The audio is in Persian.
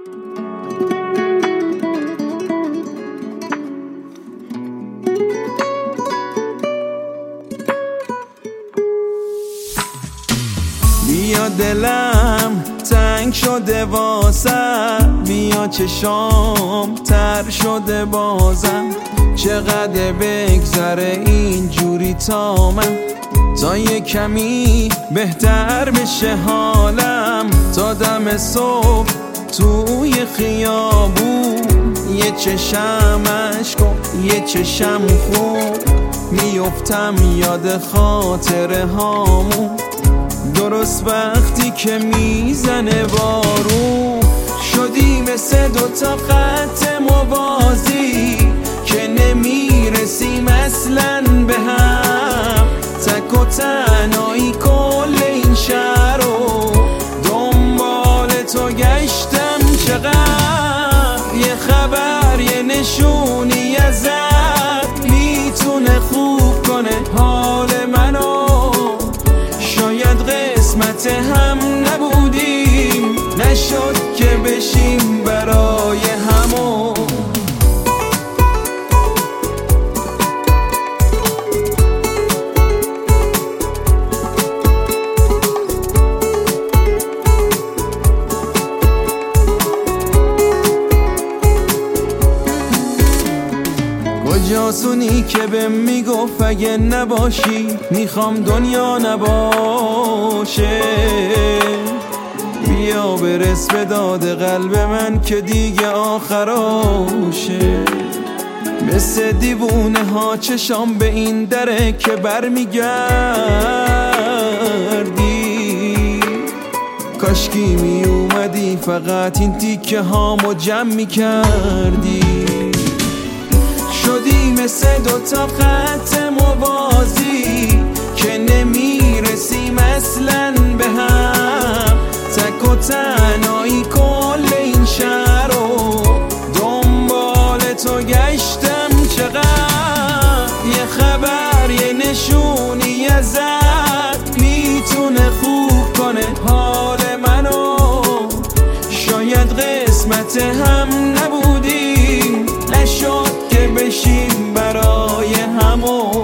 بیا دلم تنگ شده واسم، بیا چشام تر شده بازم، چقدر بگذره اینجوری تا من، تا یه کمی بهتر بشه حالم، تا دم صبح توی خیابون یه چشم عشق و یه چشم خوب، میفتم یاد خاطره هامون، درست وقتی که میزنه بارون، شدی مثل دوتا خط موازی که نمیرسیم اصلاً به هم، تک و تنهایی کل این شهر رو دنبال تو گشتم، چقدر یه خبر یه نشونی ازت میتونه خوب کنه حال منو، شاید قسمت هم نبودیم، نشد که بشیم برای همون. کجاسونی که به میگفت اگه نباشی میخوام دنیا نباشه، بیا برس به داد قلب من که دیگه آخراشه، مثل دیوونه ها چشام به این دره که برمیگردی، کاشکی می اومدی فقط این تیکه هامو جمع میکردی، شدی مثل دوتا خط موازی که نمیرسیم اصلاً به هم، تک و تنهایی کل این شهر رو دنبال تو گشتم، چقدر یه خبر یه نشونی ازت میتونه خوب کنه حال منو، شاید قسمت هم نبودیم، نشد که بشیم برای همون.